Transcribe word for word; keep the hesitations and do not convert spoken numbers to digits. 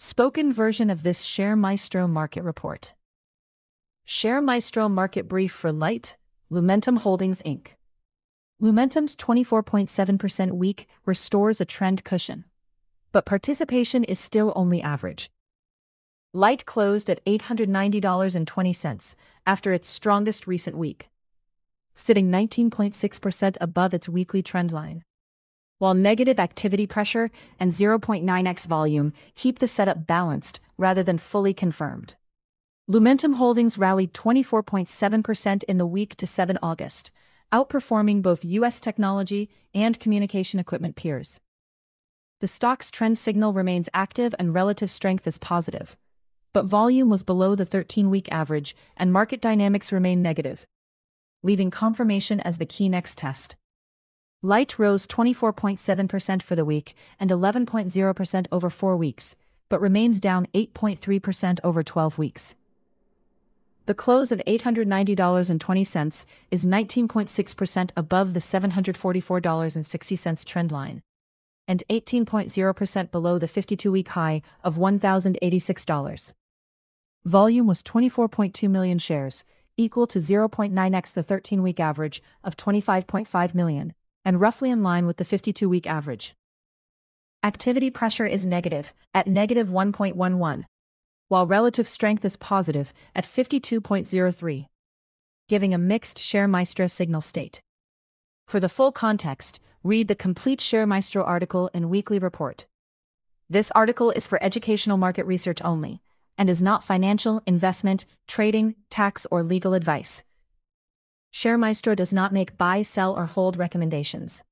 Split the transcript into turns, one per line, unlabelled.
Spoken version of this Share Maestro Market Report. Share Maestro Market Brief for Light, Lumentum Holdings Incorporated. Lumentum's twenty-four point seven percent week restores a trend cushion, but participation is still only average. Light closed at eight hundred ninety dollars and twenty cents after its strongest recent week, sitting nineteen point six percent above its weekly trendline. While negative activity pressure and zero point nine x volume keep the setup balanced rather than fully confirmed. Lumentum Holdings rallied twenty-four point seven percent in the week to seventh of August, outperforming both U S technology and communication equipment peers. The stock's trend signal remains active and relative strength is positive, but volume was below the thirteen-week average and market dynamics remain negative, leaving confirmation as the key next test. Light rose twenty-four point seven percent for the week and eleven point zero percent over four weeks, but remains down eight point three percent over twelve weeks. The close of eight hundred ninety dollars and twenty cents is nineteen point six percent above the seven hundred forty-four dollars and sixty cents trendline, and eighteen point zero percent below the fifty-two-week high of one thousand eighty-six dollars. Volume was twenty-four point two million shares, equal to zero point nine x the thirteen-week average of twenty-five point five million. And roughly in line with the fifty-two-week average. Activity pressure is negative, at negative one point one one, while relative strength is positive, at fifty-two point zero three, giving a mixed Share Maestro signal state. For the full context, read the complete Share Maestro article and weekly report. This article is for educational market research only, and is not financial, investment, trading, tax, or legal advice. Share Maestro does not make buy, sell, or hold recommendations.